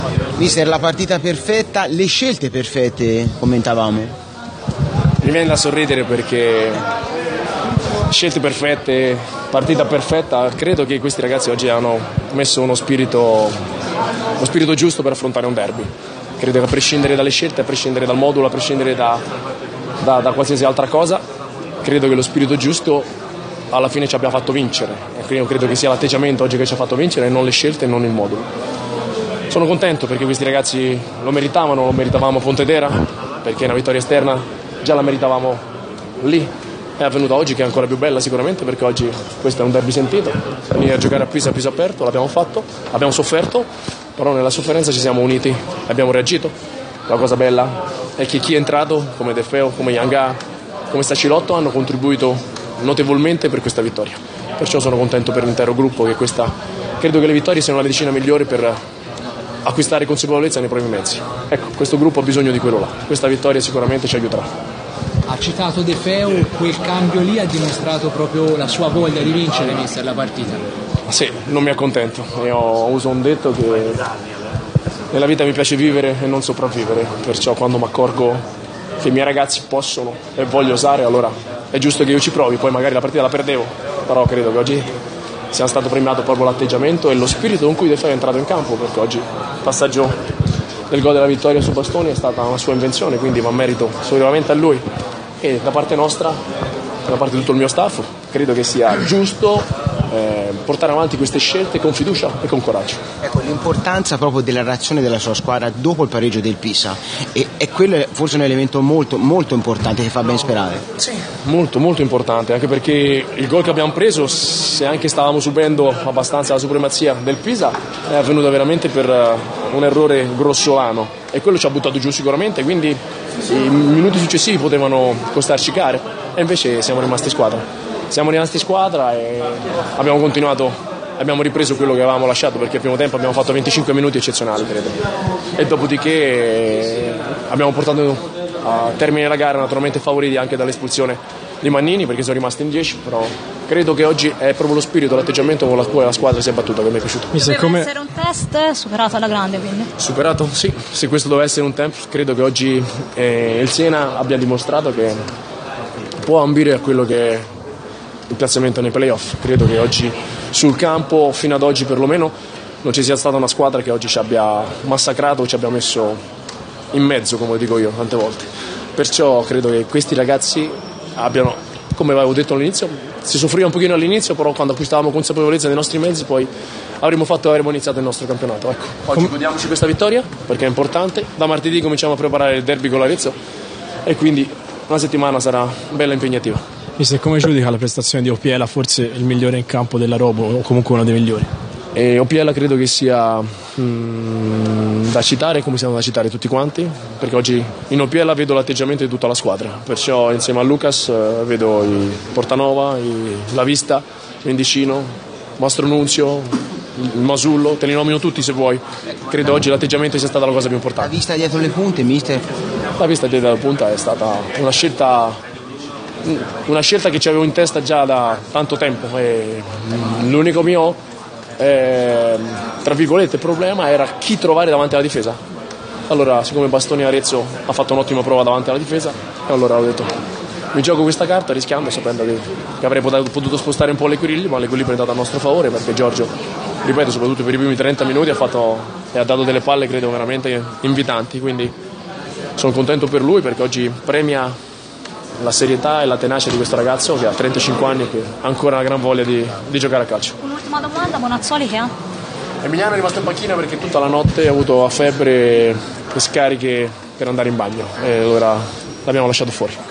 Mister, la partita perfetta, le scelte perfette, commentavamo. Mi viene da sorridere perché scelte perfette, partita perfetta, credo che questi ragazzi oggi hanno messo uno spirito giusto per affrontare un derby. Credo che a prescindere dalle scelte, a prescindere dal modulo, a prescindere da qualsiasi altra cosa, credo che lo spirito giusto alla fine ci abbia fatto vincere. E io credo che sia l'atteggiamento oggi che ci ha fatto vincere e non le scelte e non il modulo. Sono contento perché questi ragazzi lo meritavamo a Pontedera, perché una vittoria esterna già la meritavamo lì. È avvenuta oggi, che è ancora più bella sicuramente, perché oggi questo è un derby sentito. Venire a giocare a Pisa aperto, l'abbiamo fatto, abbiamo sofferto, però nella sofferenza ci siamo uniti e abbiamo reagito. La cosa bella è che chi è entrato, come De Feo, come Yanga, come Stacilotto, hanno contribuito notevolmente per questa vittoria. Perciò sono contento per l'intero gruppo, che credo che le vittorie siano la medicina migliore per acquistare consapevolezza nei propri mezzi. Ecco, questo gruppo ha bisogno di quello là. Questa vittoria sicuramente ci aiuterà. Ha citato De Feo, quel cambio lì ha dimostrato proprio la sua voglia di vincere, mister, la partita. Sì, non mi accontento. Io uso un detto che nella vita mi piace vivere e non sopravvivere, perciò quando mi accorgo che i miei ragazzi possono e voglio osare, allora è giusto che io ci provi. Poi magari la partita la perdevo, però credo che oggi sia stato premiato proprio l'atteggiamento e lo spirito con cui De Feo è entrato in campo, perché oggi il passaggio del gol della vittoria su Bastoni è stata una sua invenzione, quindi va merito solamente a lui. E da parte nostra, da parte di tutto il mio staff, credo che sia giusto portare avanti queste scelte con fiducia e con coraggio. Ecco, l'importanza proprio della reazione della sua squadra dopo il pareggio del Pisa, e quello è forse un elemento molto, molto importante che fa ben sperare. Sì, molto, molto importante, anche perché il gol che abbiamo preso, se anche stavamo subendo abbastanza la supremazia del Pisa, è avvenuta veramente per un errore grossolano, e quello ci ha buttato giù sicuramente, quindi i minuti successivi potevano costarci care, e invece siamo rimasti squadra e abbiamo continuato, abbiamo ripreso quello che avevamo lasciato, perché al primo tempo abbiamo fatto 25 minuti eccezionali, credo, e dopodiché abbiamo portato a termine la gara, naturalmente favoriti anche dall'espulsione di Mannini, perché sono rimasti in 10, però credo che oggi è proprio lo spirito, l'atteggiamento con la quale la squadra si è battuta che mi è piaciuto. Doveva essere un test superato alla grande, quindi? Superato? Sì, se questo doveva essere un test, credo che oggi il Siena abbia dimostrato che può ambire a quello che è il piazzamento nei playoff. Credo che oggi sul campo, fino ad oggi perlomeno, non ci sia stata una squadra che oggi ci abbia massacrato o ci abbia messo in mezzo, come dico io tante volte. Perciò credo che questi ragazzi abbiano, come avevo detto all'inizio, si soffriva un pochino all'inizio, però quando acquistavamo consapevolezza dei nostri mezzi poi avremmo iniziato il nostro campionato. Ecco, oggi godiamoci questa vittoria perché è importante. Da martedì cominciamo a preparare il derby con l'Arezzo e quindi una settimana sarà bella impegnativa. Mister, come giudica la prestazione di Opiela, forse il migliore in campo della Robo o comunque uno dei migliori? Opiela credo che sia da citare, come siamo da citare tutti quanti, perché oggi in Opiela vedo l'atteggiamento di tutta la squadra, perciò insieme a Lucas vedo il Portanova, la Vista, Mendicino, Mastro Nunzio, il Masullo, te li nomino tutti se vuoi. Credo oggi l'atteggiamento sia stata la cosa più importante. La Vista dietro le punte, mister? La Vista dietro le punte è stata una scelta che ci avevo in testa già da tanto tempo, e l'unico mio tra virgolette problema era chi trovare davanti alla difesa. Allora, siccome Bastoni Arezzo ha fatto un'ottima prova davanti alla difesa, e allora ho detto mi gioco questa carta rischiando, sapendo che avrei potuto spostare un po' l'equilibrio, ma l'equilibrio è andato a nostro favore, perché Giorgio, ripeto, soprattutto per i primi 30 minuti ha dato delle palle credo veramente invitanti, quindi sono contento per lui, perché oggi premia la serietà e la tenacia di questo ragazzo che ha 35 anni e che ha ancora una gran voglia di giocare a calcio. Un'ultima domanda, Bonazzoli che ha? Emiliano è rimasto in panchina perché tutta la notte ha avuto febbre e scariche per andare in bagno, e allora l'abbiamo lasciato fuori.